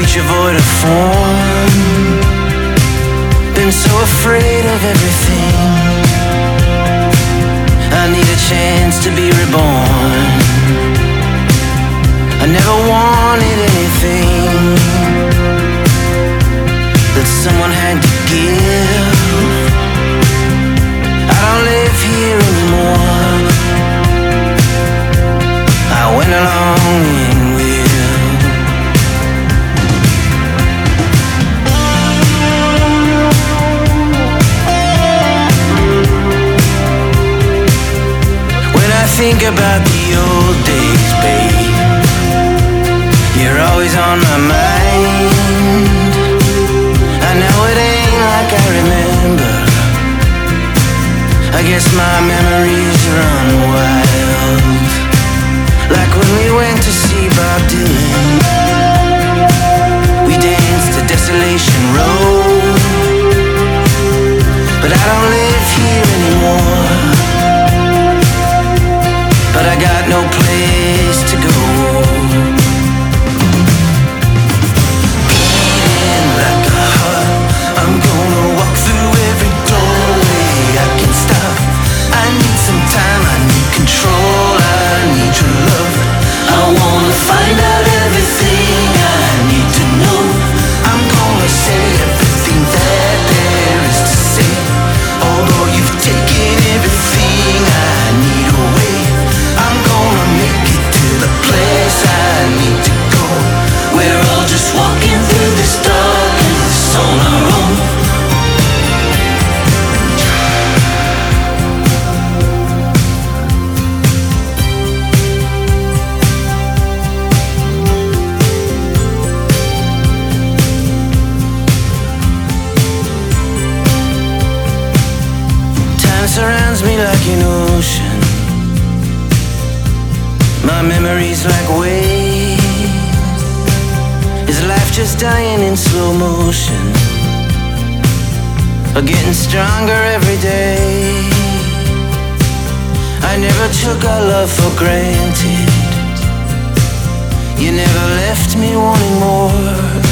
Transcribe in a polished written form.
such a void of form. Been so afraid of everything. I need a chance to be reborn. I never wanted anything that someone had to give. I don't live here anymore. I went along in with. When I think about the old days, babe, you're always on my mind. I know it ain't like I remember. I guess my memories run wild. Like when we went to see Bob Dylan. We danced to Desolation Road. But I don't live here anymore. But I got no place to go. Beating like a heart, I'm gonna walk through every doorway I can stop. I need some time, I need control, I need your love. I wanna find out everything I need to know. I'm gonna say everything that there is to say. Although you've taken everything I need away, I'm gonna make it to the place I need to go. We're all just walking through this darkness on our own. Time surrounds me like an ocean. My memories like waves. Is life just dying in slow motion? Or getting stronger every day? I never took our love for granted. You never left me wanting more.